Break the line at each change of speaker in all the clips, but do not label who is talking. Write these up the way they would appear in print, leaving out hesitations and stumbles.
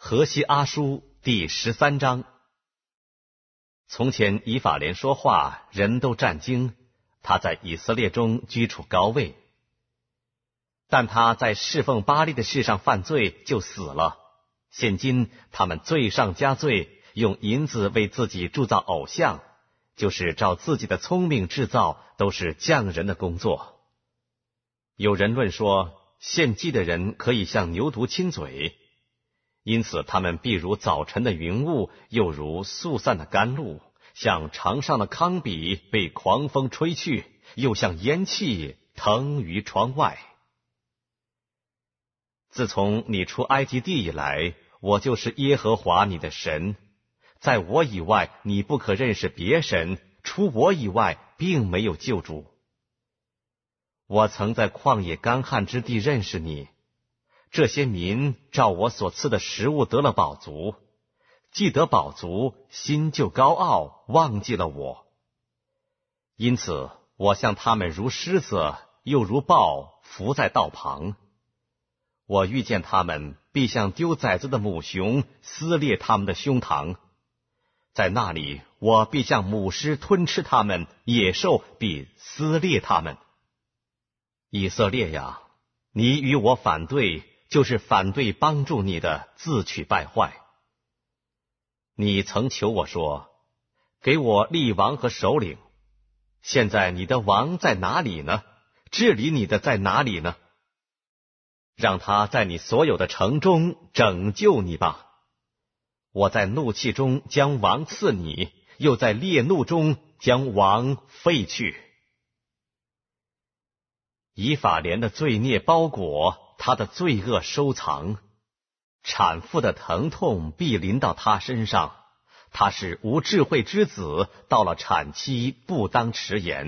何西阿书第13章。从前以法莲说话，人都战惊，他在以色列中居处高位。但他在侍奉巴力的事上犯罪，就死了。现今他们罪上加罪，用银子为自己铸造偶像，就是照自己的聪明制造，都是匠人的工作。有人论说，献祭的人可以向牛犊亲嘴，因此他们必如早晨的云雾，又如速散的甘露，像场上的糠秕被狂风吹去，又像烟气腾于窗外。自从你出埃及地以来，我就是耶和华你的神，在我以外你不可认识别神，除我以外并没有救主。我曾在旷野干旱之地认识你，这些民照我所赐的食物得了饱足，既得饱足，心就高傲，忘记了我。因此我向他们如狮子，又如豹，伏在道旁。我遇见他们，必像丢崽子的母熊，撕裂他们的胸膛。在那里，我必像母狮吞吃他们，野兽必撕裂他们。以色列呀，你与我反对，就是反对帮助你的，自取败坏。你曾求我说，给我立王和首领。现在你的王在哪里呢？治理你的在哪里呢？让他在你所有的城中拯救你吧。我在怒气中将王赐你，又在烈怒中将王废去。以法莲的罪孽包裹，他的罪恶收藏，产妇的疼痛必临到他身上。他是无智慧之子，到了产期不当迟延。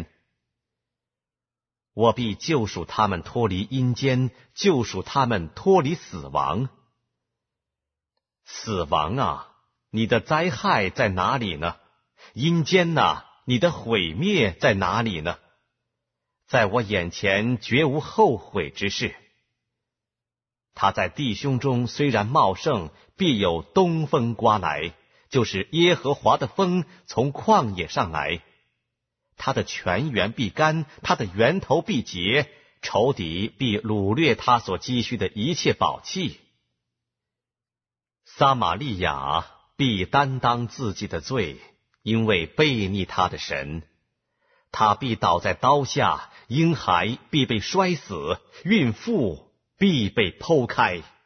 我必救赎他们脱离阴间，救赎他们脱离死亡。死亡啊，你的灾害在哪里呢？阴间啊，你的毁灭在哪里呢？在我眼前绝无后悔之事。他在弟兄中虽然茂盛，必有东风刮来，就是耶和华的风从旷野上来。他的泉源必干，他的源头必竭，仇敌必掳掠他所积蓄的一切宝器。撒玛利亚必担当自己的罪，因为悖逆他的神。他必倒在刀下，婴孩必被摔死，孕妇必被剖开。